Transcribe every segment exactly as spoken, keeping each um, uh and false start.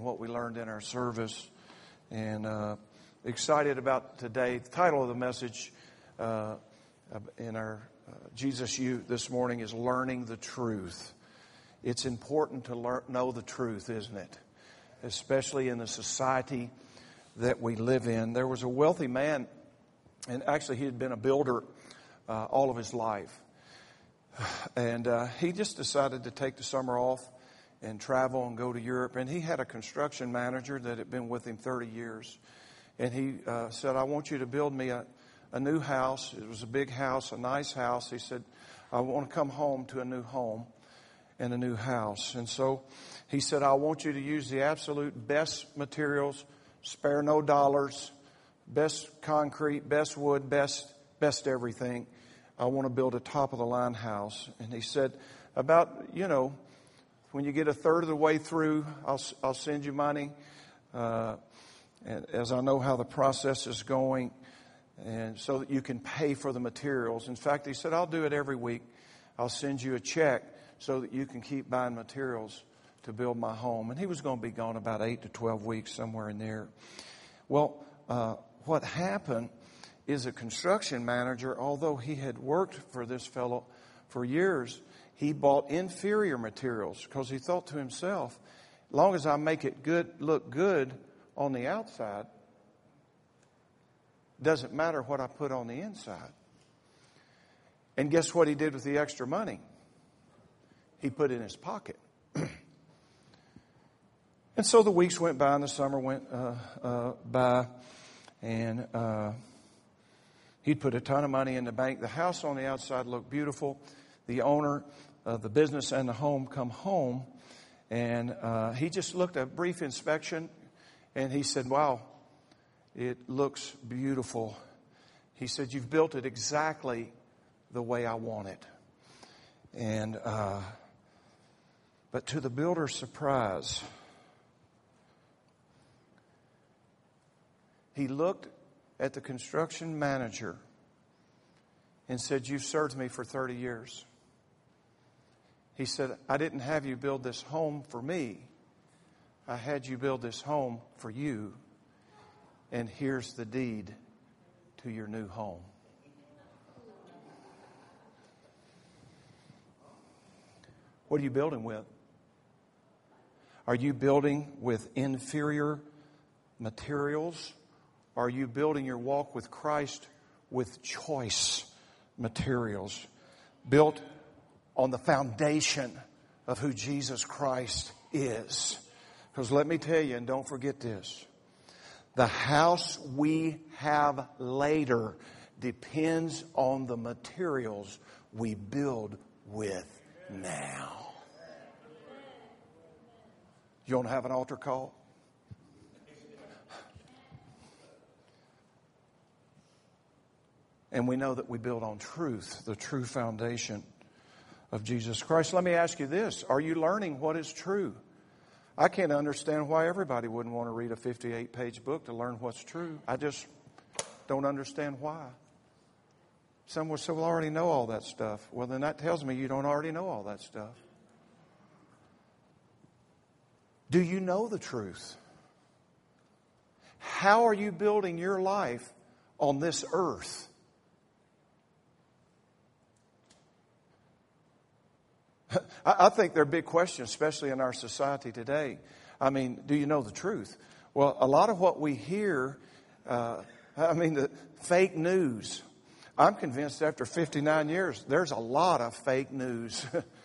what we learned in our service. And uh, excited about today. The title of the message uh, in our uh, Jesus U this morning is Learning the Truth. It's important to learn, know the truth, isn't it? Especially in the society that we live in. There was a wealthy man, and actually he had been a builder uh, all of his life. And uh, he just decided to take the summer off and travel and go to Europe. And he had a construction manager that had been with him thirty years. And he uh, said, I want you to build me a, a new house. It was a big house, a nice house. He said, I want to come home to a new home and a new house. And so he said, I want you to use the absolute best materials, spare no dollars, best concrete, best wood, best, best everything. I want to build a top-of-the-line house. And he said, about, you know, when you get a third of the way through, I'll, I'll send you money. Uh, and as I know how the process is going, and so that you can pay for the materials. In fact, he said, I'll do it every week. I'll send you a check so that you can keep buying materials to build my home. And he was going to be gone about eight to twelve weeks, somewhere in there. Well, uh, what happened is a construction manager, although he had worked for this fellow for years, he bought inferior materials because he thought to himself, as long as I make it good, look good on the outside, doesn't matter what I put on the inside. And guess what he did with the extra money? He put it in his pocket. And so the weeks went by and the summer went uh, uh, by, and uh, he'd put a ton of money in the bank. The house on the outside looked beautiful. The owner of the business and the home come home, and uh, he just looked at a brief inspection, and he said, wow, it looks beautiful. He said, you've built it exactly the way I want it. And uh, but to the builder's surprise, he looked at the construction manager and said, you've served me for thirty years. He said, I didn't have you build this home for me. I had you build this home for you. And here's the deed to your new home. What are you building with? Are you building with inferior materials? Are you building your walk with Christ with choice materials? Built on the foundation of who Jesus Christ is. Because let me tell you, and don't forget this, the house we have later depends on the materials we build with now. You want to have an altar call? And we know that we build on truth, the true foundation of Jesus Christ. Let me ask you this. Are you learning what is true? I can't understand why everybody wouldn't want to read a fifty-eight page book to learn what's true. I just don't understand why. Some will say, well, I already know all that stuff. Well, then that tells me you don't already know all that stuff. Do you know the truth? How are you building your life on this earth? I think they're big questions, especially in our society today. I mean, do you know the truth? Well, a lot of what we hear, uh, I mean, the fake news. I'm convinced after fifty-nine years, there's a lot of fake news.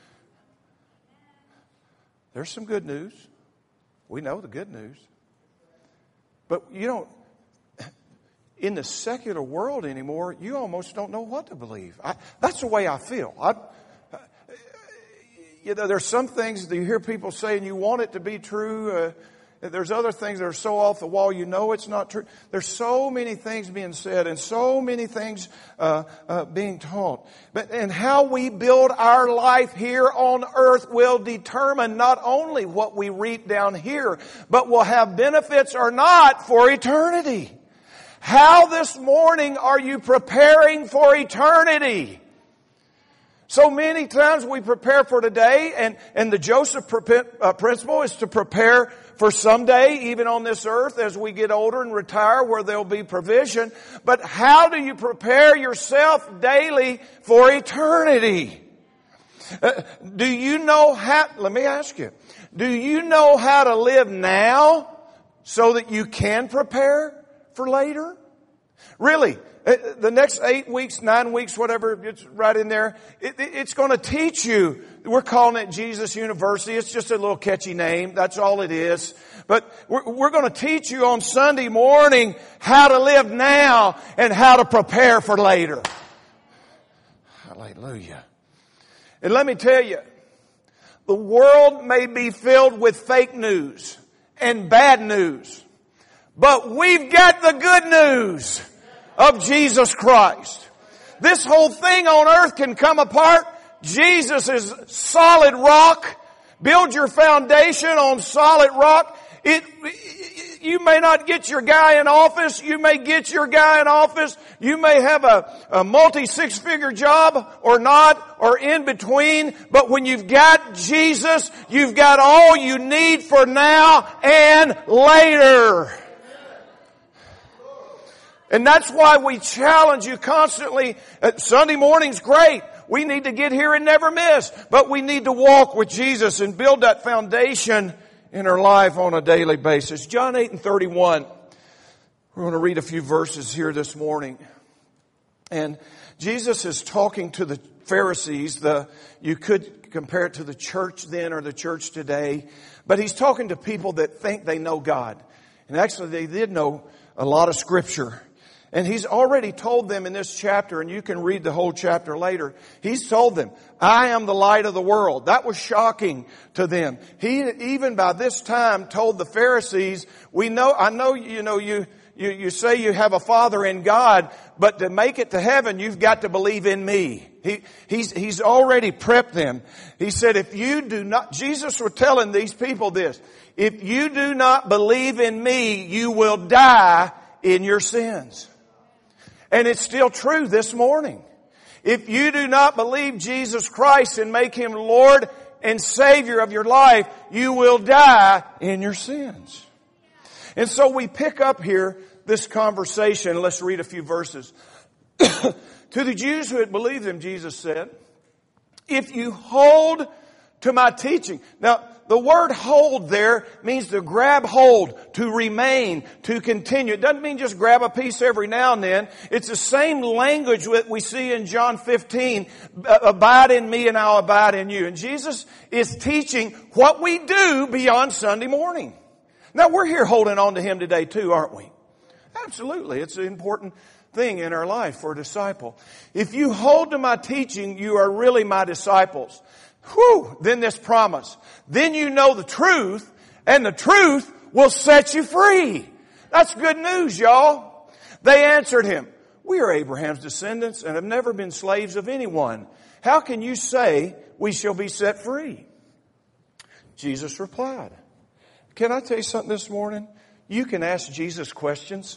There's some good news. We know the good news. But you don't, in the secular world anymore, you almost don't know what to believe. I, that's the way I feel. I, You know, there's some things that you hear people say and you want it to be true. Uh, there's other things that are so off the wall you know it's not true. There's so many things being said and so many things uh, uh, being taught. But and how we build our life here on earth will determine not only what we reap down here, but will have benefits or not for eternity. How this morning are you preparing for eternity? So many times we prepare for today, and, and the Joseph principle is to prepare for someday, even on this earth, as we get older and retire, where there'll be provision. But how do you prepare yourself daily for eternity? Uh, do you know how, let me ask you, do you know how to live now so that you can prepare for later? Really, the next eight weeks, nine weeks, whatever, it's right in there, it, it's going to teach you. We're calling it Jesus University. It's just a little catchy name. That's all it is. But we're, we're going to teach you on Sunday morning how to live now and how to prepare for later. Hallelujah. And let me tell you, the world may be filled with fake news and bad news, but we've got the good news of Jesus Christ. This whole thing on earth can come apart. Jesus is solid rock. Build your foundation on solid rock. It, you may not get your guy in office. You may get your guy in office. You may have a, a multi six figure job or not, or in between. But when you've got Jesus, you've got all you need for now and later. And that's why we challenge you constantly. Sunday morning's great. We need to get here and never miss. But we need to walk with Jesus and build that foundation in our life on a daily basis. John eight and thirty-one. We're going to read a few verses here this morning. And Jesus is talking to the Pharisees. The, you could compare it to the church then or the church today. But he's talking to people that think they know God. And actually they did know a lot of Scripture. And he's already told them in this chapter, and you can read the whole chapter later, he's told them, I am the light of the world. That was shocking to them. He even by this time told the Pharisees, we know, I know, you know, you, you, you say you have a Father in God, but to make it to heaven, you've got to believe in me. He, he's, he's already prepped them. He said, if you do not, Jesus was telling these people this, if you do not believe in me, you will die in your sins. And it's still true this morning. If you do not believe Jesus Christ and make Him Lord and Savior of your life, you will die in your sins. And so we pick up here this conversation. Let's read a few verses. To the Jews who had believed Him, Jesus said, if you hold to my teaching. Now, the word hold there means to grab hold, to remain, to continue. It doesn't mean just grab a piece every now and then. It's the same language that we see in John fifteen. Abide in me and I'll abide in you. And Jesus is teaching what we do beyond Sunday morning. Now we're here holding on to Him today too, aren't we? Absolutely. It's an important thing in our life for a disciple. If you hold to my teaching, you are really my disciples. Whew, then this promise. Then you know the truth, and the truth will set you free. That's good news, y'all. They answered Him, we are Abraham's descendants and have never been slaves of anyone. How can you say we shall be set free? Jesus replied, can I tell you something this morning? You can ask Jesus questions,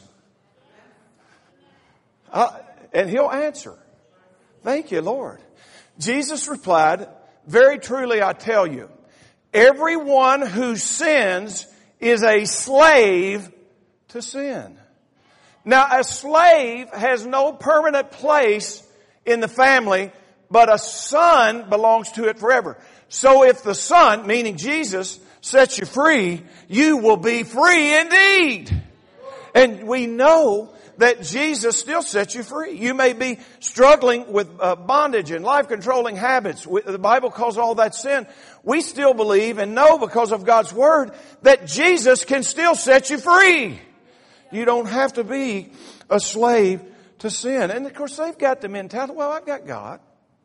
uh, and He'll answer. Thank you, Lord. Jesus replied, very truly I tell you, everyone who sins is a slave to sin. Now a slave has no permanent place in the family, but a son belongs to it forever. So if the Son, meaning Jesus, sets you free, you will be free indeed. And we know that Jesus still sets you free. You may be struggling with uh, bondage and life-controlling habits. The Bible calls all that sin. We still believe and know because of God's Word that Jesus can still set you free. You don't have to be a slave to sin. And of course they've got the mentality, well, I've got God.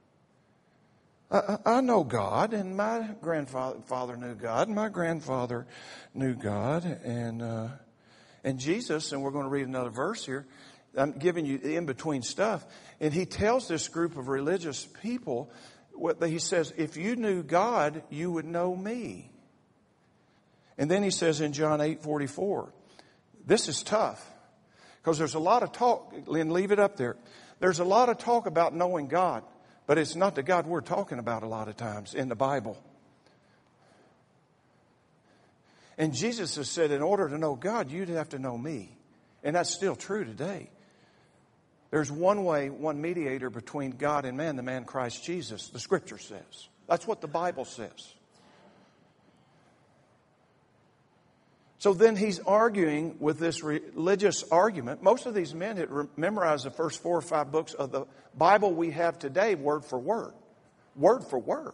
I, I know God, and my grandfather father knew God, and my grandfather knew God, and uh And Jesus, and we're going to read another verse here, I'm giving you in-between stuff. And He tells this group of religious people, what He says, if you knew God, you would know me. And then He says in John eight forty-four, this is tough. Because there's a lot of talk, Lynn, leave it up there. There's a lot of talk about knowing God, but it's not the God we're talking about a lot of times in the Bible. And Jesus has said, in order to know God, you'd have to know me. And that's still true today. There's one way, one mediator between God and man, the man Christ Jesus, the Scripture says. That's what the Bible says. So then he's arguing with this religious argument. Most of these men had memorized the first four or five books of the Bible we have today, word for word. Word for word.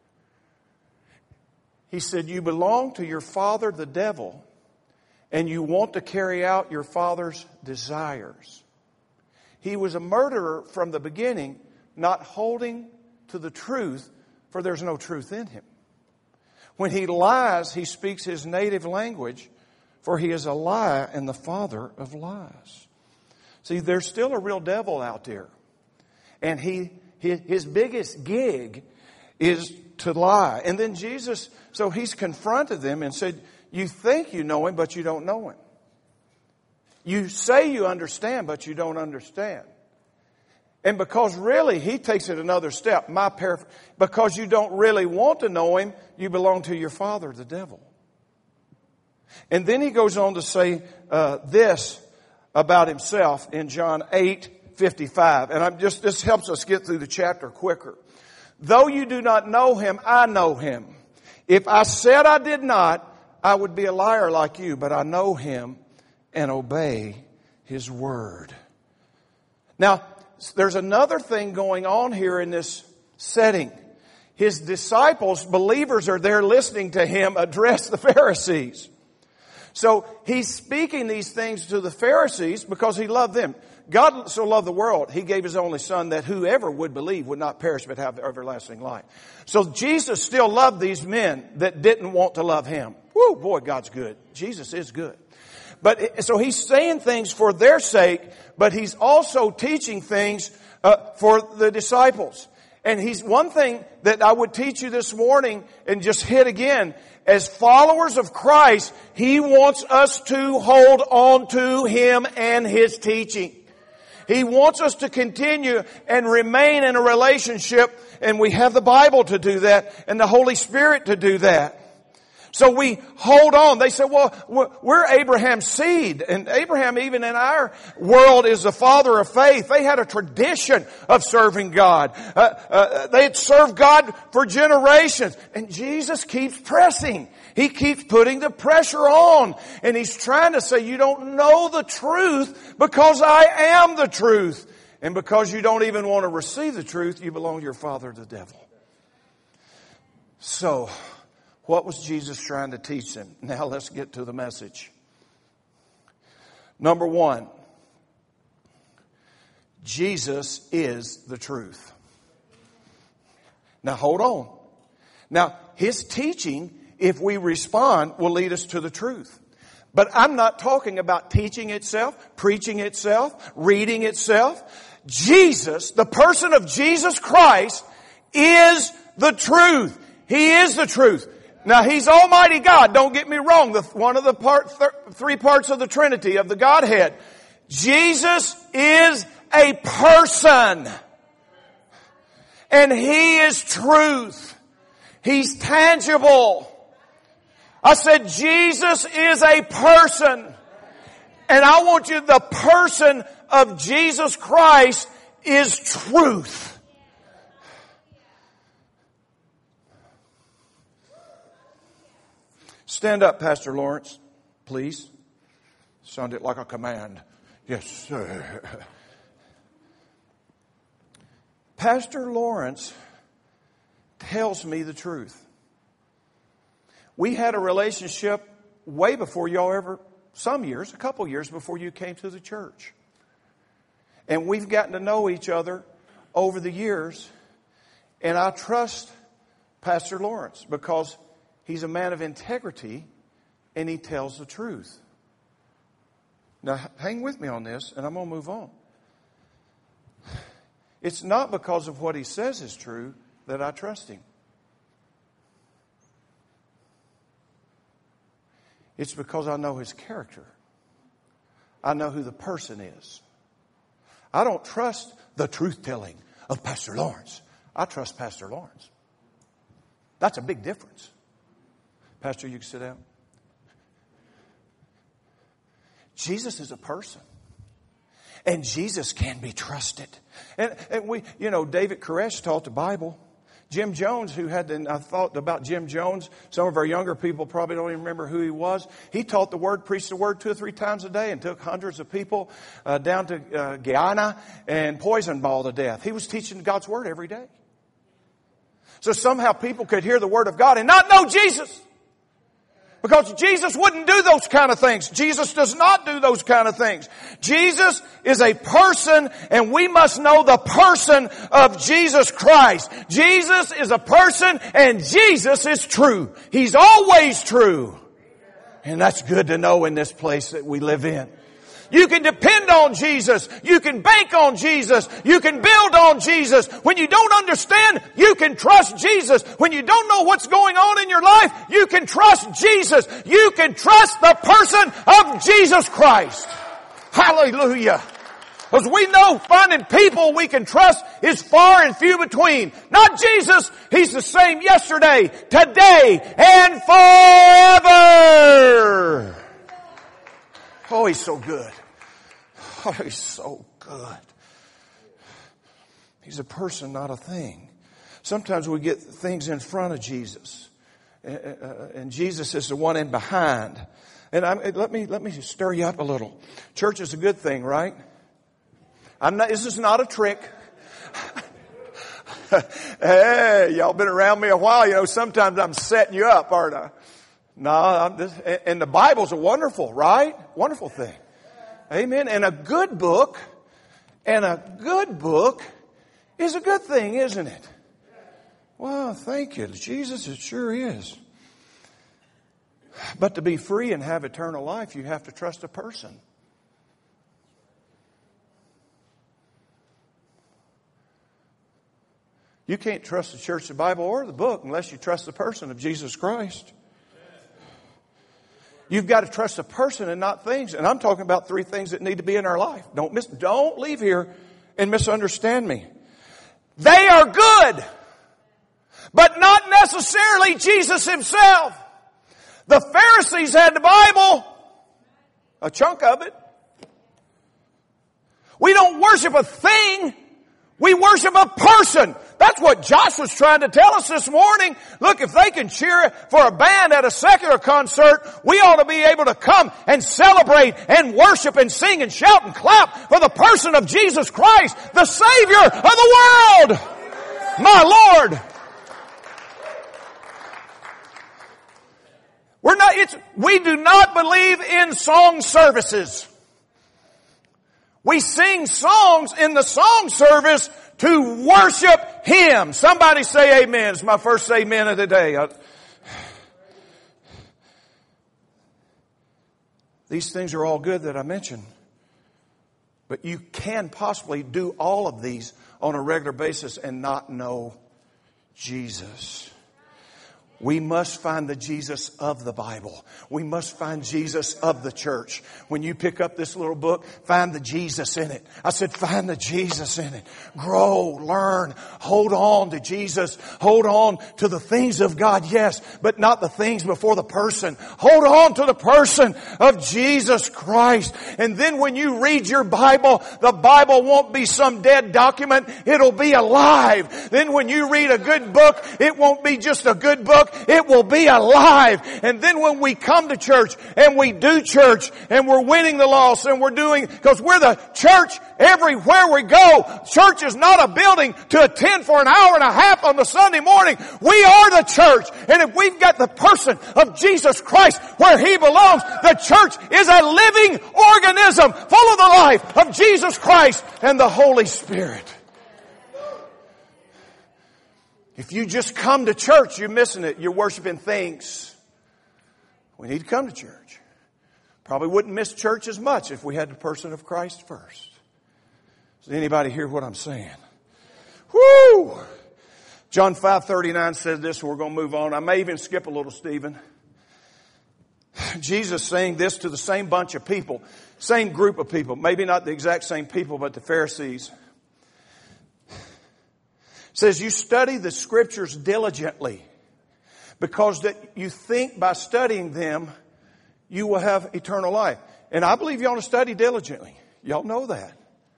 He said, you belong to your father, the devil, and you want to carry out your father's desires. He was a murderer from the beginning, not holding to the truth, for there's no truth in him. When he lies, he speaks his native language, for he is a liar and the father of lies. See, there's still a real devil out there. And he his biggest gig is to lie. And then Jesus, so he's confronted them and said, you think you know him, but you don't know him. You say you understand, but you don't understand. And because really, he takes it another step. My paraphr- because you don't really want to know him, you belong to your father, the devil. And then he goes on to say uh, this about himself in John eight fifty-five. And I'm just this helps us get through the chapter quicker. Though you do not know him, I know him. If I said I did not, I would be a liar like you, but I know him and obey his word. Now, there's another thing going on here in this setting. His disciples, believers, are there listening to him address the Pharisees. So he's speaking these things to the Pharisees because he loved them. God so loved the world, he gave his only son that whoever would believe would not perish but have everlasting life. So Jesus still loved these men that didn't want to love him. Woo, boy, God's good. Jesus is good. But so he's saying things for their sake, but he's also teaching things uh, for the disciples. And he's one thing that I would teach you this morning and just hit again. As followers of Christ, he wants us to hold on to him and his teaching. He wants us to continue and remain in a relationship, and we have the Bible to do that and the Holy Spirit to do that. So we hold on. They said, well, we're Abraham's seed. And Abraham, even in our world, is the father of faith. They had a tradition of serving God. Uh, uh, they had served God for generations. And Jesus keeps pressing. He keeps putting the pressure on. And he's trying to say, you don't know the truth because I am the truth. And because you don't even want to receive the truth, you belong to your father, the devil. So, what was Jesus trying to teach them? Now let's get to the message. Number one, Jesus is the truth. Now hold on. Now his teaching, if we respond, will lead us to the truth. But I'm not talking about teaching itself, preaching itself, reading itself. Jesus, the person of Jesus Christ, is the truth. He is the truth. Now, he's Almighty God. Don't get me wrong. The, one of the part, th- three parts of the Trinity, of the Godhead. Jesus is a person. And he is truth. He's tangible. I said Jesus is a person. And I want you, the person of Jesus Christ is truth. Stand up, Pastor Lawrence, please. Sounded like a command. Yes, sir. Pastor Lawrence tells me the truth. We had a relationship way before y'all ever, some years, a couple years before you came to the church. And we've gotten to know each other over the years. And I trust Pastor Lawrence because he's a man of integrity, and he tells the truth. Now, hang with me on this, and I'm going to move on. It's not because of what he says is true that I trust him. It's because I know his character. I know who the person is. I don't trust the truth-telling of Pastor Lawrence. I trust Pastor Lawrence. That's a big difference. Pastor, you can sit down. Jesus is a person. And Jesus can be trusted. And, and we, you know, David Koresh taught the Bible. Jim Jones, who had, and I thought about Jim Jones. Some of our younger people probably don't even remember who he was. He taught the Word, preached the Word two or three times a day and took hundreds of people uh, down to uh, Guyana and poisoned them all to death. He was teaching God's Word every day. So somehow people could hear the Word of God and not know Jesus. Because Jesus wouldn't do those kind of things. Jesus does not do those kind of things. Jesus is a person, and we must know the person of Jesus Christ. Jesus is a person, and Jesus is true. He's always true. And that's good to know in this place that we live in. You can depend on Jesus. You can bank on Jesus. You can build on Jesus. When you don't understand, you can trust Jesus. When you don't know what's going on in your life, you can trust Jesus. You can trust the person of Jesus Christ. Hallelujah. Because we know finding people we can trust is far and few between. Not Jesus. He's the same yesterday, today, and forever. Oh, He's so good. Oh, He's so good. He's a person, not a thing. Sometimes we get things in front of Jesus. And Jesus is the one in behind. And I'm, let me, let me stir you up a little. Church is a good thing, right? I'm not, this is not a trick. Hey, y'all been around me a while. You know, sometimes I'm setting you up, aren't I? No, I'm just, and the Bible's a wonderful, right? Wonderful thing. Amen. And a good book, and a good book is a good thing, isn't it? Well, thank you. Jesus, it sure is. But to be free and have eternal life, you have to trust a person. You can't trust the church, the Bible, or the book unless you trust the person of Jesus Christ. You've got to trust a person and not things. And I'm talking about three things that need to be in our life. Don't miss, don't leave here and misunderstand me. They are good, but not necessarily Jesus Himself. The Pharisees had the Bible, a chunk of it. We don't worship a thing. We worship a person. That's what Josh was trying to tell us this morning. Look, if they can cheer for a band at a secular concert, we ought to be able to come and celebrate and worship and sing and shout and clap for the person of Jesus Christ, the Savior of the world. My Lord. We're not, it's, we do not believe in song services. We sing songs in the song service to worship Him. Somebody say amen. It's my first amen of the day. I, these things are all good that I mentioned. But you can possibly do all of these on a regular basis and not know Jesus. We must find the Jesus of the Bible. We must find Jesus of the church. When you pick up this little book, find the Jesus in it. I said, find the Jesus in it. Grow, learn, hold on to Jesus. Hold on to the things of God, yes, but not the things before the person. Hold on to the person of Jesus Christ. And then when you read your Bible, the Bible won't be some dead document. It'll be alive. Then when you read a good book, it won't be just a good book. It will be alive. And then when we come to church and we do church and we're winning the lost and we're doing, because we're the church everywhere we go. Church is not a building to attend for an hour and a half on the Sunday morning. We are the church. And if we've got the person of Jesus Christ where He belongs, the church is a living organism full of the life of Jesus Christ and the Holy Spirit. If you just come to church, you're missing it. You're worshiping things. We need to come to church. Probably wouldn't miss church as much if we had the person of Christ first. Does anybody hear what I'm saying? Woo! John five thirty-nine says this, and we're going to move on. I may even skip a little, Stephen. Jesus saying this to the same bunch of people, same group of people, maybe not the exact same people, but the Pharisees. Says, you study the Scriptures diligently because that you think by studying them you will have eternal life. And I believe you ought to study diligently. Y'all know that.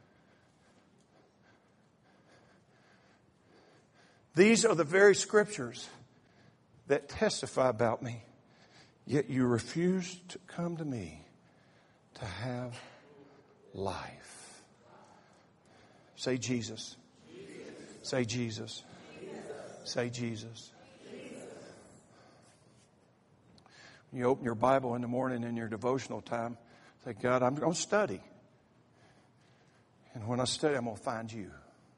These are the very scriptures that testify about me. Yet you refuse to come to me to have life. Say Jesus. Jesus. Say Jesus. Jesus. Say Jesus. Jesus. When you open your Bible in the morning in your devotional time, say, God, I'm going to study. And when I study, I'm going to find you.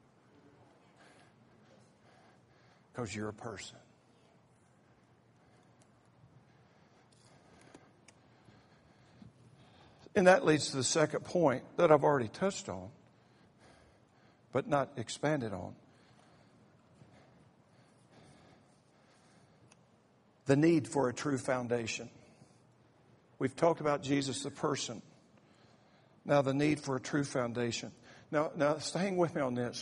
Because you're a person. And that leads to the second point that I've already touched on, but not expanded on. The need for a true foundation. We've talked about Jesus the person. Now the need for a true foundation. Now, now hang with me on this.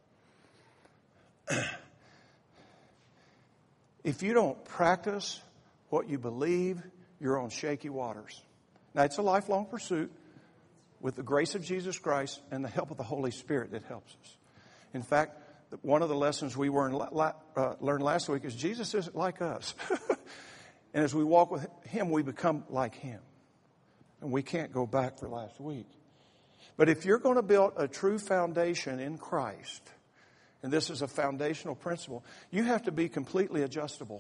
If you don't practice what you believe, you're on shaky waters. Now, it's a lifelong pursuit with the grace of Jesus Christ and the help of the Holy Spirit that helps us. In fact, one of the lessons we learned last week is Jesus isn't like us. And as we walk with Him, we become like Him. And we can't go back for last week. But if you're going to build a true foundation in Christ, and this is a foundational principle, you have to be completely adjustable.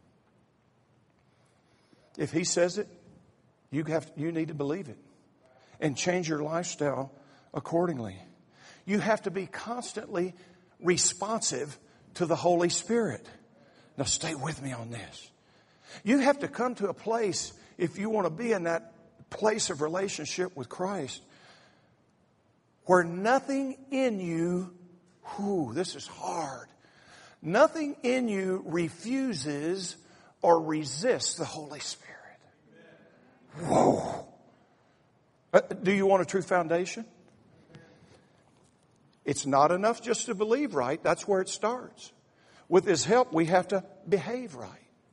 If He says it, you have you need to believe it and change your lifestyle accordingly. You have to be constantly responsive to the Holy Spirit. Now stay with me on this. You have to come to a place, if you want to be in that place of relationship with Christ, where nothing in you, whew, this is hard, nothing in you refuses or resists the Holy Spirit. Whoa. Uh, do you want a true foundation? It's not enough just to believe right. That's where it starts. With His help, we have to behave right.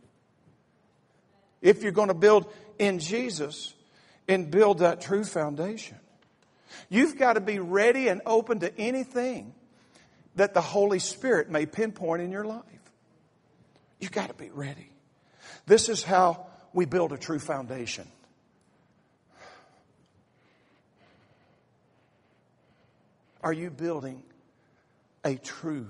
If you're going to build in Jesus and build that true foundation, you've got to be ready and open to anything that the Holy Spirit may pinpoint in your life. You've got to be ready. This is how we build a true foundation. Are you building a true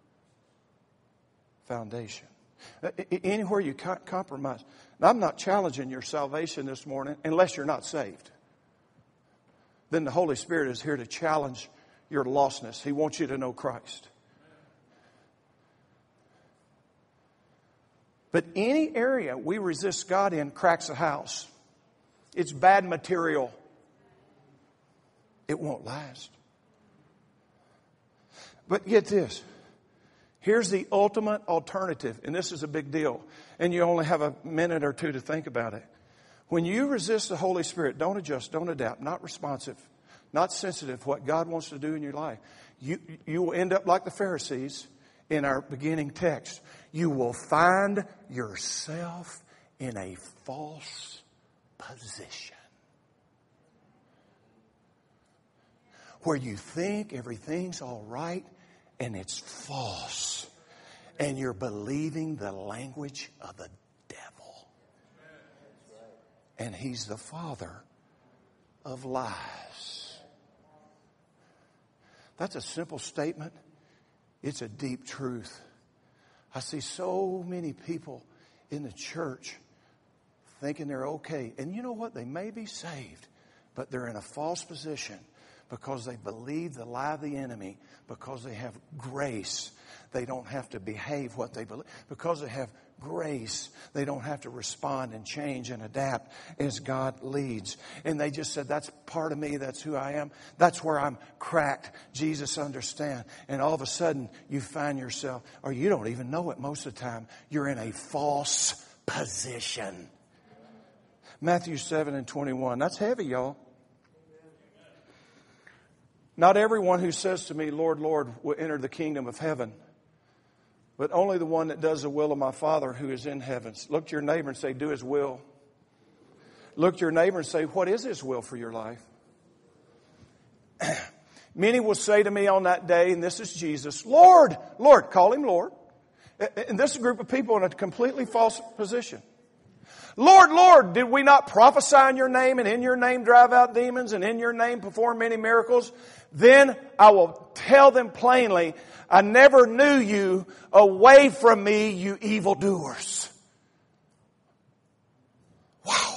foundation? Anywhere you compromise. Now, I'm not challenging your salvation this morning unless you're not saved. Then the Holy Spirit is here to challenge your lostness. He wants you to know Christ. But any area we resist God in cracks a house. It's bad material. It won't last. But get this. Here's the ultimate alternative. And this is a big deal. And you only have a minute or two to think about it. When you resist the Holy Spirit, don't adjust, don't adapt, not responsive, not sensitive to what God wants to do in your life. You, you will end up like the Pharisees in our beginning text. You will find yourself in a false position. Where you think everything's all right and it's false. And you're believing the language of the devil. And he's the father of lies. That's a simple statement. It's a deep truth. I see so many people in the church thinking they're okay. And you know what? They may be saved, but they're in a false position because they believe the lie of the enemy. Because they have grace, they don't have to behave what they believe. Because they have grace, they don't have to respond and change and adapt as God leads. And they just said, that's part of me, that's who I am. That's where I'm cracked. Jesus understands. And all of a sudden, you find yourself, or you don't even know it most of the time, you're in a false position. Matthew seven and twenty-one. That's heavy, y'all. Not everyone who says to me, Lord, Lord, will enter the kingdom of heaven, but only the one that does the will of my Father who is in heaven. Look to your neighbor and say, do His will. Look at your neighbor and say, what is His will for your life? Many will say to me on that day, and this is Jesus, Lord, Lord, call Him Lord. And this is a group of people in a completely false position. Lord, Lord, did we not prophesy in your name and in your name drive out demons and in your name perform many miracles? Then I will tell them plainly, I never knew you. Away from me, you evildoers. Wow.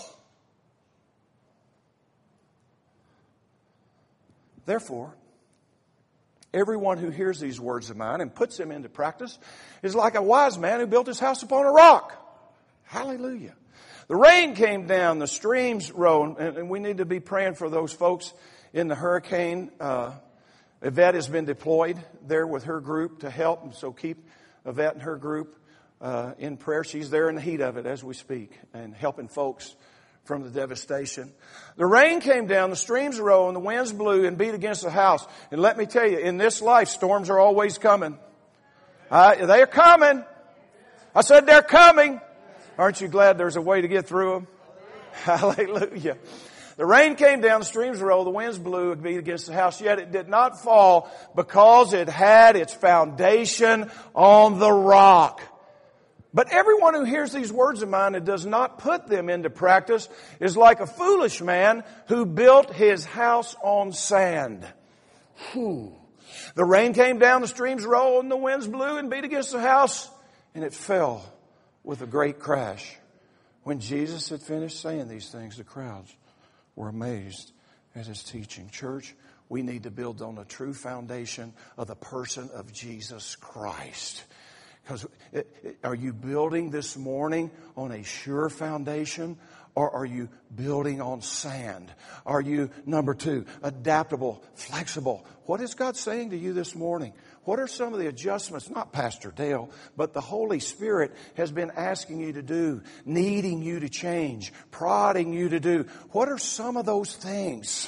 Therefore, everyone who hears these words of mine and puts them into practice is like a wise man who built his house upon a rock. Hallelujah. The rain came down, the streams rose, and we need to be praying for those folks in the hurricane. Uh, Yvette has been deployed there with her group to help, and so keep Yvette and her group uh, in prayer. She's there in the heat of it as we speak and helping folks from the devastation. The rain came down, the streams rose, and the winds blew and beat against the house. And let me tell you, in this life, storms are always coming. Uh, they're coming. I said they're coming. Aren't you glad there's a way to get through them? Hallelujah. The rain came down, the streams rolled, the winds blew and beat against the house, yet it did not fall because it had its foundation on the rock. But everyone who hears these words of mine and does not put them into practice is like a foolish man who built his house on sand. Whew. The rain came down, the streams rolled, and the winds blew and beat against the house, and it fell with a great crash. When Jesus had finished saying these things, the crowds were amazed at His teaching. Church, we need to build on the true foundation of the person of Jesus Christ. Because are you building this morning on a sure foundation, or are you building on sand? Are you, number two, adaptable, flexible? What is God saying to you this morning? What are some of the adjustments, not Pastor Dale, but the Holy Spirit has been asking you to do, needing you to change, prodding you to do? What are some of those things?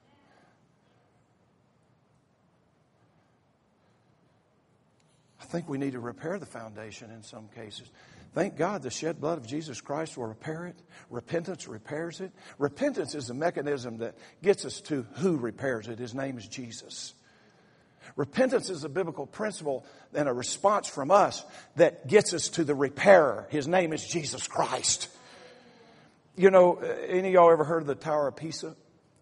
I think we need to repair the foundation in some cases. Thank God the shed blood of Jesus Christ will repair it. Repentance repairs it. Repentance is the mechanism that gets us to who repairs it. His name is Jesus. Repentance is a biblical principle and a response from us that gets us to the repairer. His name is Jesus Christ. You know, any of y'all ever heard of the Tower of Pisa?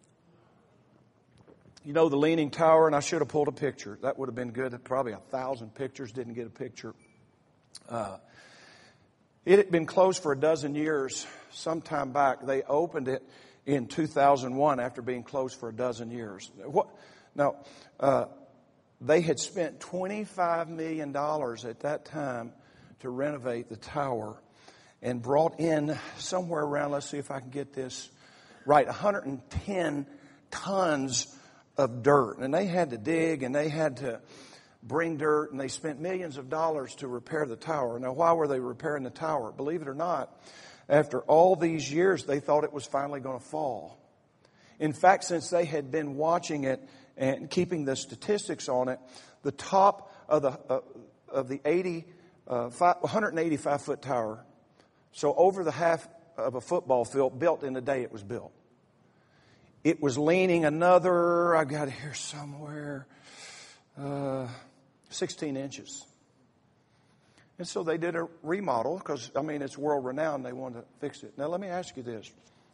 You know, the Leaning Tower, and I should have pulled a picture. That would have been good. Probably a thousand pictures, didn't get a picture. Uh, it had been closed for a dozen years some time back. They opened it in two thousand one after being closed for a dozen years. What? Now, uh, they had spent twenty-five million dollars at that time to renovate the tower and brought in somewhere around, let's see if I can get this right, one hundred ten tons of dirt. And they had to dig and they had to bring dirt, and they spent millions of dollars to repair the tower. Now, why were they repairing the tower? Believe it or not, after all these years, they thought it was finally going to fall. In fact, since they had been watching it and keeping the statistics on it, the top of the uh, of the eighty, uh, five, one hundred eighty-five foot tower, so over the half of a football field, built in the day it was built. It was leaning another, I got it here somewhere, uh, sixteen inches. And so they did a remodel because, I mean, it's world renowned. They wanted to fix it. Now, let me ask you this.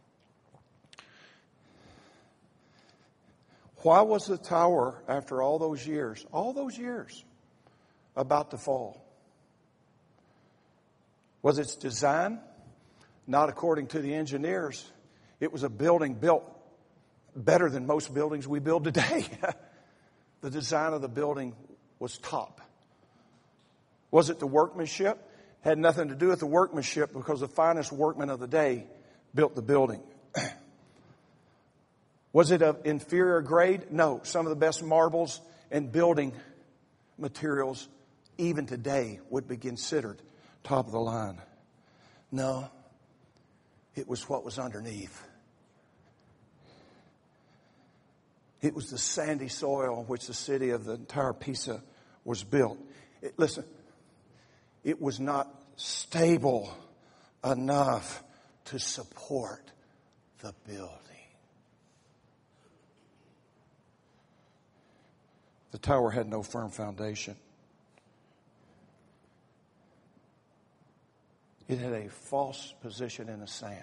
Why was the tower, after all those years, all those years, about to fall? Was its design? Not according to the engineers. It was a building built better than most buildings we build today. The design of the building was top. Was it the workmanship? Had nothing to do with the workmanship because the finest workmen of the day built the building. Was it of inferior grade? No. Some of the best marbles and building materials, even today, would be considered top of the line. No. It was what was underneath. It was the sandy soil on which the city of the Tower of Pisa was built. It, listen, it was not stable enough to support the building. The tower had no firm foundation. It had a false position in the sand.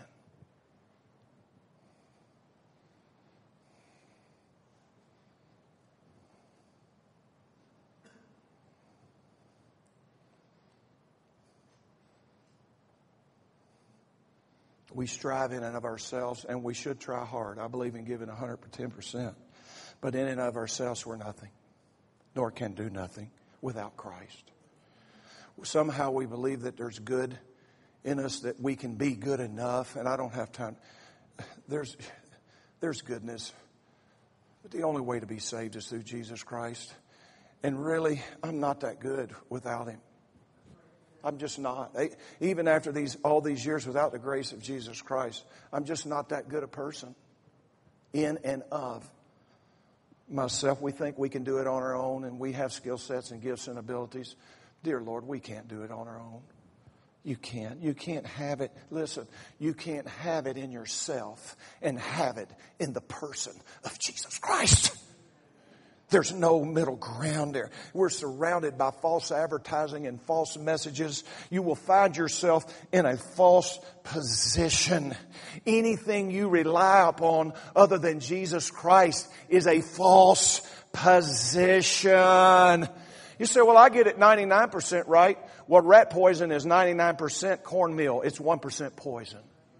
We strive in and of ourselves, and we should try hard. I believe in giving one hundred ten percent. But in and of ourselves, we're nothing, nor can do nothing without Christ. Somehow we believe that there's good in us, that we can be good enough, and I don't have time. There's, there's goodness, but the only way to be saved is through Jesus Christ. And really, I'm not that good without Him. I'm just not. Even after these all these years without the grace of Jesus Christ, I'm just not that good a person in and of myself. We think we can do it on our own, and we have skill sets and gifts and abilities. Dear Lord, we can't do it on our own. You can't. You can't have it. Listen, you can't have it in yourself and have it in the person of Jesus Christ. There's no middle ground there. We're surrounded by false advertising and false messages. You will find yourself in a false position. Anything you rely upon other than Jesus Christ is a false position. You say, well, I get it ninety-nine percent right. Well, rat poison is ninety-nine percent cornmeal. It's one percent poison.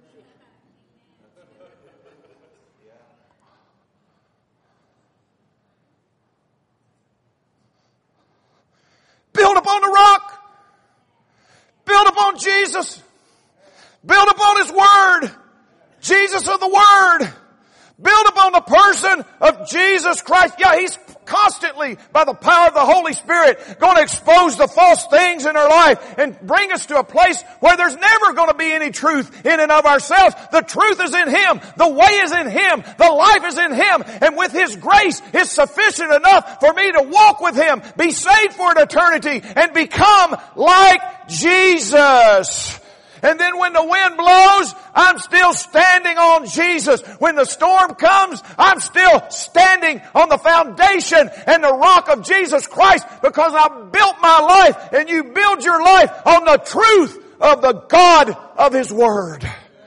Build upon the rock. Build upon Jesus. Build upon His Word. Jesus of the Word. Build upon the person of Jesus Christ. Yeah, He's constantly, by the power of the Holy Spirit, going to expose the false things in our life and bring us to a place where there's never going to be any truth in and of ourselves. The truth is in Him. The way is in Him. The life is in Him. And with His grace, it's sufficient enough for me to walk with Him, be saved for an eternity, and become like Jesus. And then when the wind blows, I'm still standing on Jesus. When the storm comes, I'm still standing on the foundation and the rock of Jesus Christ, because I built my life, and you build your life on the truth of the God of His Word.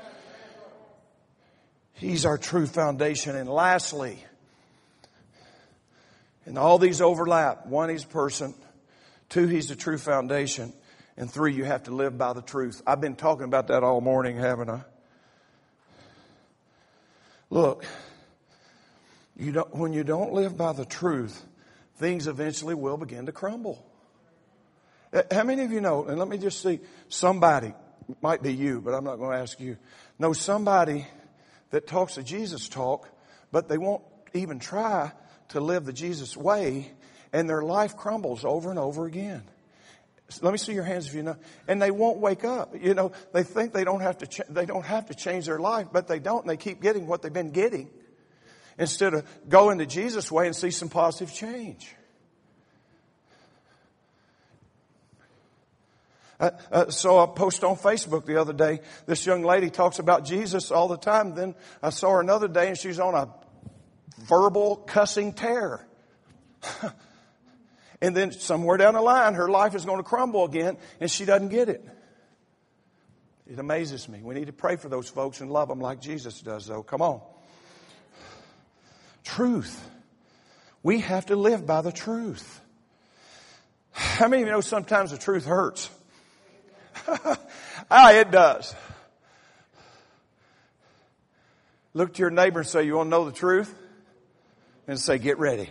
He's our true foundation. And lastly, and all these overlap. One, He's a person. Two, He's the true foundation. And three, you have to live by the truth. I've been talking about that all morning, haven't I? Look, you don't, when you don't live by the truth, things eventually will begin to crumble. How many of you know, and let me just see, somebody, might be you, but I'm not going to ask you, know somebody that talks the Jesus talk, but they won't even try to live the Jesus way, and their life crumbles over and over again. Let me see your hands if you know. And they won't wake up. You know, they think they don't have to. Ch- they don't have to change their life, but they don't. And they keep getting what they've been getting, instead of going the Jesus way and see some positive change. Uh, uh, so I posted on Facebook the other day. This young lady talks about Jesus all the time. Then I saw her another day, and she's on a verbal cussing tear. And then somewhere down the line, her life is going to crumble again, and she doesn't get it. It amazes me. We need to pray for those folks and love them like Jesus does, though. Come on. Truth. We have to live by the truth. How many of you know sometimes the truth hurts? Ah, it does. Look to your neighbor and say, you want to know the truth? And say, get ready.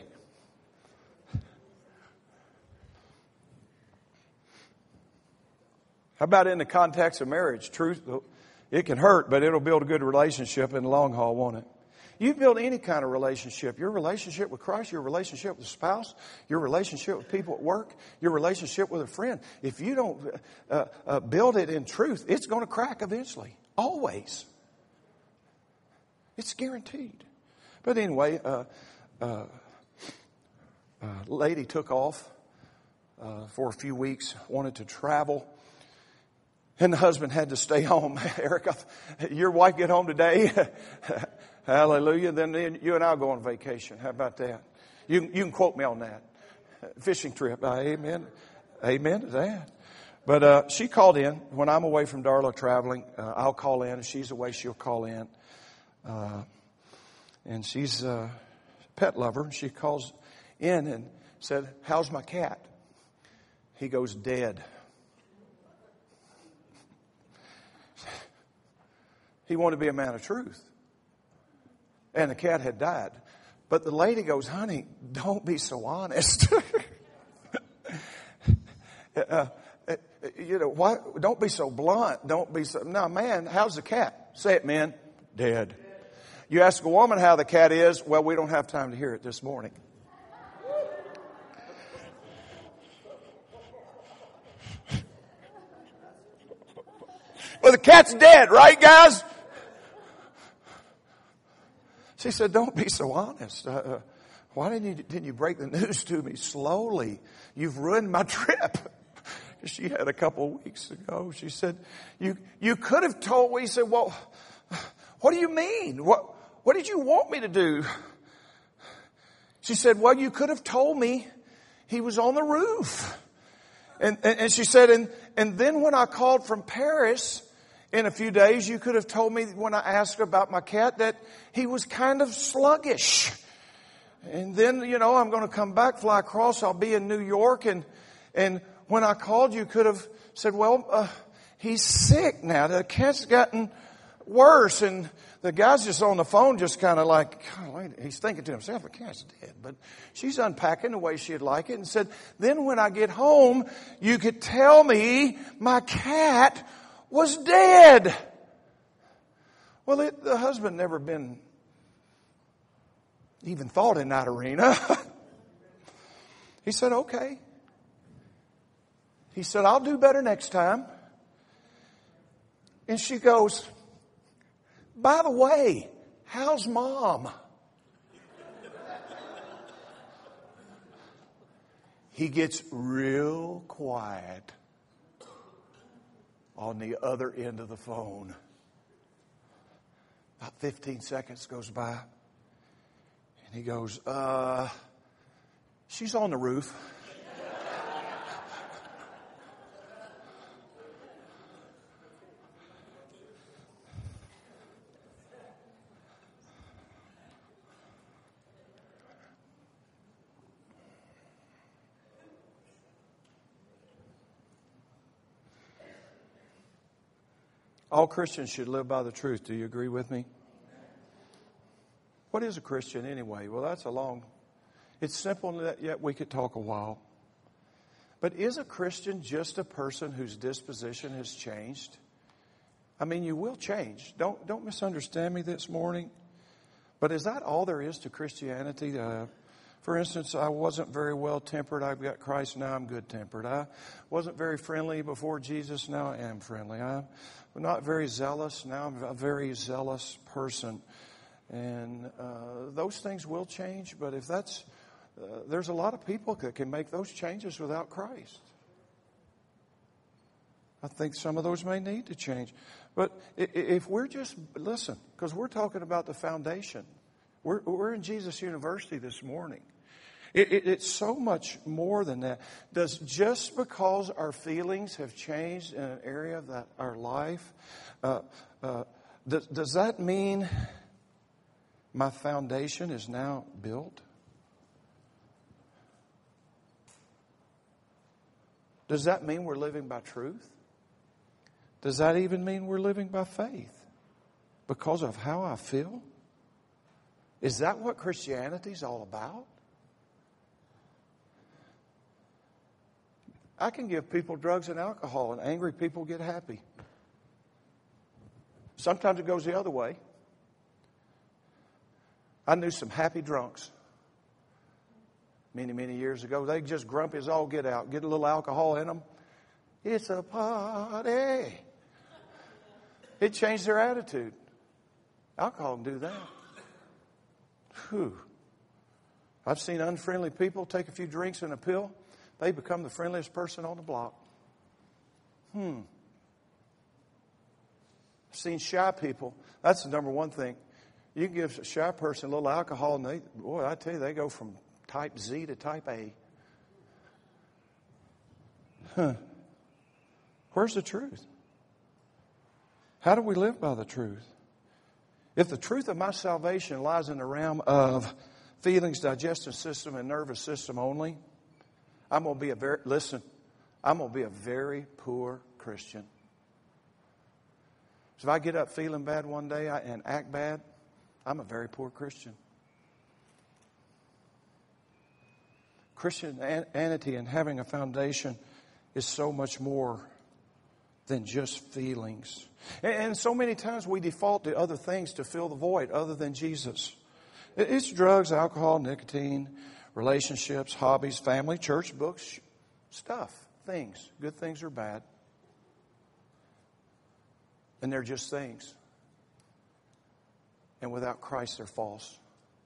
How about in the context of marriage? Truth, it can hurt, but it'll build a good relationship in the long haul, won't it? You build any kind of relationship, your relationship with Christ, your relationship with a spouse, your relationship with people at work, your relationship with a friend. If you don't uh, uh, build it in truth, it's going to crack eventually. Always. It's guaranteed. But anyway, uh, uh, a lady took off uh, for a few weeks, wanted to travel. And the husband had to stay home. Erica, your wife get home today? Hallelujah. Then you and I will go on vacation. How about that? You, you can quote me on that. Fishing trip. Uh, amen. Amen to that. But uh, she called in. When I'm away from Darla traveling, uh, I'll call in. If she's away, she'll call in. Uh, and she's a pet lover. She calls in and said, how's my cat? He goes, dead. He wanted to be a man of truth. And the cat had died. But the lady goes, honey, don't be so honest. uh, you know, why, don't be so blunt. Don't be so, no, man, how's the cat? Say it, man. Dead. You ask a woman how the cat is, well, we don't have time to hear it this morning. Well, the cat's dead, right, guys? She said, don't be so honest. Uh, why didn't you, didn't you break the news to me slowly? You've ruined my trip. She had a couple of weeks ago. She said, you, you could have told me. He said, well, what do you mean? What, what did you want me to do? She said, well, you could have told me he was on the roof. And, and, and she said, and, and then when I called from Paris in a few days, you could have told me when I asked about my cat that he was kind of sluggish. And then, you know, I'm going to come back, fly across. I'll be in New York. And, and when I called, you could have said, well, uh, he's sick now. The cat's gotten worse. And the guy's just on the phone, just kind of like, God, he's thinking to himself, the cat's dead. But she's unpacking the way she'd like it and said, then when I get home, you could tell me my cat was dead. Well, it, the husband never been even thought in that arena. He said, okay. He said, I'll do better next time. And she goes, by the way, how's mom? He gets real quiet on the other end of the phone. About fifteen seconds goes by. And he goes, uh, she's on the roof. All Christians should live by the truth. Do you agree with me? What is a Christian anyway? Well, that's a long, it's simple, yet we could talk a while. But is a Christian just a person whose disposition has changed? I mean, you will change. Don't, don't misunderstand me this morning. But is that all there is to Christianity? Uh, For instance, I wasn't very well tempered. I've got Christ. Now I'm good tempered. I wasn't very friendly before Jesus. Now I am friendly. I'm not very zealous. Now I'm a very zealous person. And uh, those things will change. But if that's, uh, there's a lot of people that can make those changes without Christ. I think some of those may need to change. But if we're just, listen, because we're talking about the foundation. We're, we're in Jesus University this morning. It, it, it's so much more than that. Does just because our feelings have changed in an area of that, our life, uh, uh, does, does that mean my foundation is now built? Does that mean we're living by truth? Does that even mean we're living by faith? Because of how I feel? Is that what Christianity is all about? I can give people drugs and alcohol, and angry people get happy. Sometimes it goes the other way. I knew some happy drunks many, many years ago. They just grumpy as all get out. Get a little alcohol in them. It's a party. It changed their attitude. Alcohol can do that. Whew. I've seen unfriendly people take a few drinks and a pill. They become the friendliest person on the block. Hmm. I've seen shy people. That's the number one thing. You can give a shy person a little alcohol, and they, boy, I tell you, they go from type Z to type A. Huh. Where's the truth? How do we live by the truth? If the truth of my salvation lies in the realm of feelings, digestive system, and nervous system only, I'm going to be a very, listen, I'm going to be a very poor Christian. So if I get up feeling bad one day and act bad, I'm a very poor Christian. Christianity and having a foundation is so much more than just feelings. And so many times we default to other things to fill the void other than Jesus. It's drugs, alcohol, nicotine, relationships, hobbies, family, church, books, stuff, things. Good things or bad. And they're just things. And without Christ, they're false.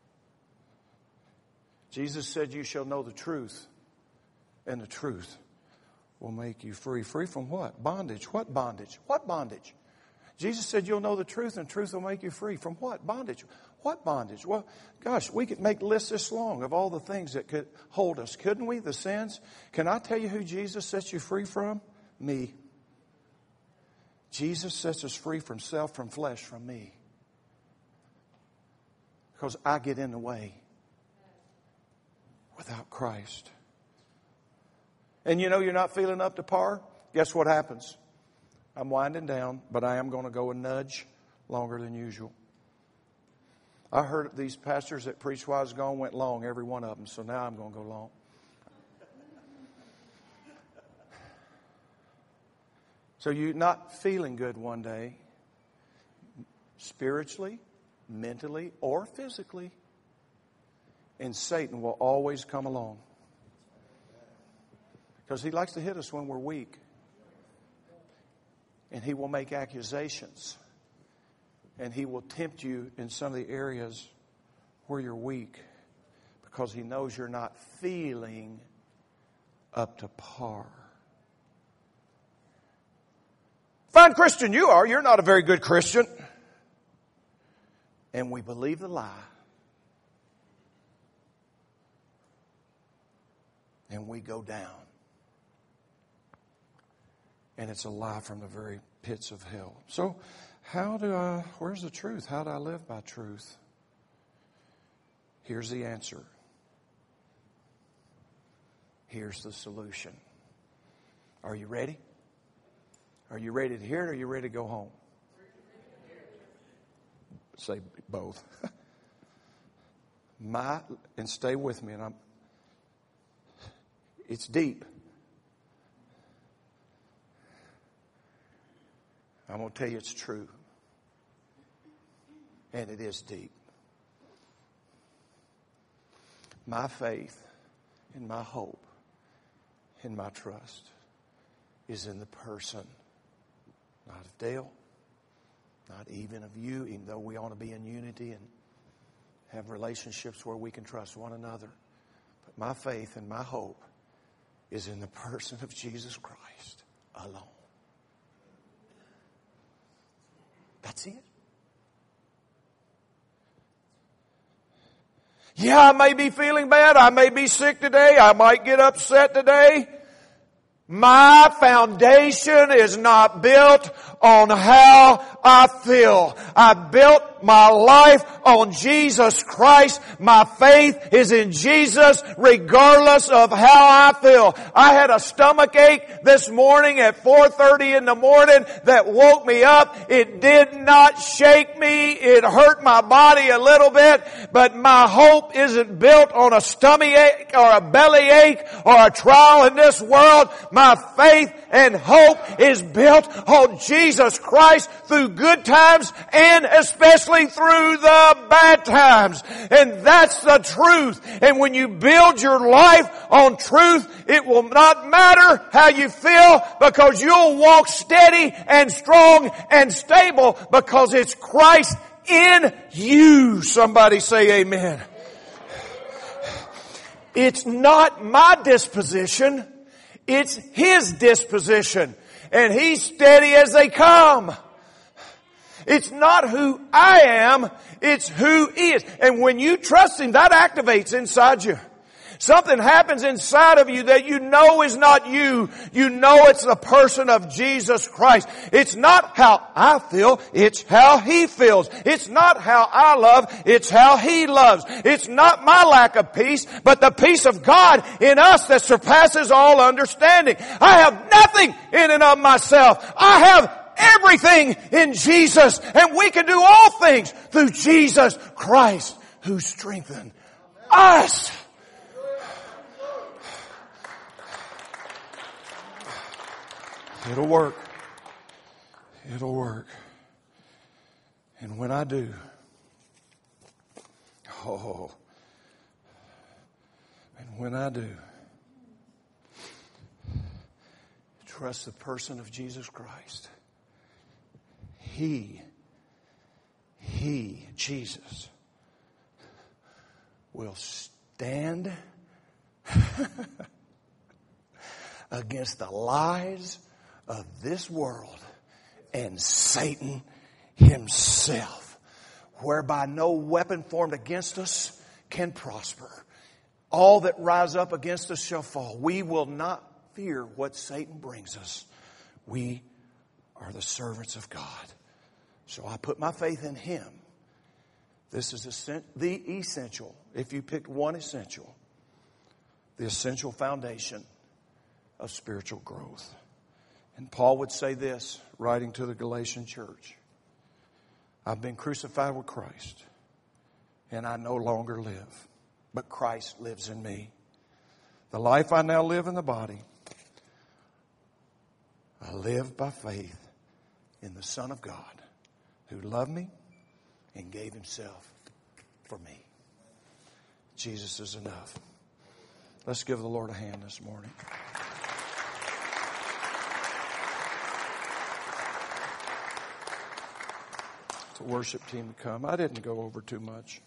Jesus said, you shall know the truth, and the truth will make you free. Free from what? Bondage. What bondage? What bondage? Jesus said, you'll know the truth, and truth will make you free. From what? Bondage. What bondage? Well, gosh, we could make lists this long of all the things that could hold us, couldn't we? The sins. Can I tell you who Jesus sets you free from? Me. Jesus sets us free from self, from flesh, from me. Because I get in the way without Christ. And you know you're not feeling up to par? Guess what happens? I'm winding down, but I am going to go a nudge longer than usual. I heard these pastors that preached while I was gone went long, every one of them, so now I'm going to go long. So you're not feeling good one day, spiritually, mentally, or physically, and Satan will always come along. Because he likes to hit us when we're weak. And he will make accusations. And he will tempt you in some of the areas where you're weak. Because he knows you're not feeling up to par. Fine Christian you are. You're not a very good Christian. And we believe the lie. And we go down. And it's a lie from the very pits of hell. So how do I, where's the truth? How do I live by truth? Here's the answer. Here's the solution. Are you ready? Are you ready to hear it or are you ready to go home? Say both. My, and stay with me, and I'm, it's deep. I'm going to tell you it's true. And it is deep. My faith and my hope and my trust is in the person, not of Dale, not even of you, even though we ought to be in unity and have relationships where we can trust one another. But my faith and my hope is in the person of Jesus Christ alone. That's it. Yeah, I may be feeling bad. I may be sick today. I might get upset today. My foundation is not built on how I feel. I built my life on Jesus Christ. My faith is in Jesus regardless of how I feel. I had a stomach ache this morning at four thirty in the morning that woke me up. It did not shake me. It hurt my body a little bit, but my hope isn't built on a stomach ache or a belly ache or a trial in this world. My faith and hope is built on Jesus Christ through good times and especially through the bad times. And that's the truth. And when you build your life on truth, it will not matter how you feel because you'll walk steady and strong and stable because it's Christ in you. Somebody say amen. It's not my disposition. It's His disposition. And He's steady as they come. It's not who I am, it's who He is. And when you trust Him, that activates inside you. Something happens inside of you that you know is not you. You know it's the person of Jesus Christ. It's not how I feel, it's how He feels. It's not how I love, it's how He loves. It's not my lack of peace, but the peace of God in us that surpasses all understanding. I have nothing in and of myself. I have everything in Jesus, and we can do all things through Jesus Christ who strengthens us. It'll work. It'll work. And when I do, oh, and when I do, trust the person of Jesus Christ. He, He, Jesus, will stand against the lies of this world and Satan himself, whereby no weapon formed against us can prosper. All that rise up against us shall fall. We will not fear what Satan brings us. We are the servants of God. So I put my faith in Him. This is the essential, if you picked one essential, the essential foundation of spiritual growth. And Paul would say this, writing to the Galatian church: I've been crucified with Christ, and I no longer live, but Christ lives in me. The life I now live in the body, I live by faith in the Son of God, who loved me and gave Himself for me. Jesus is enough. Let's give the Lord a hand this morning. The worship team to come. I didn't go over too much.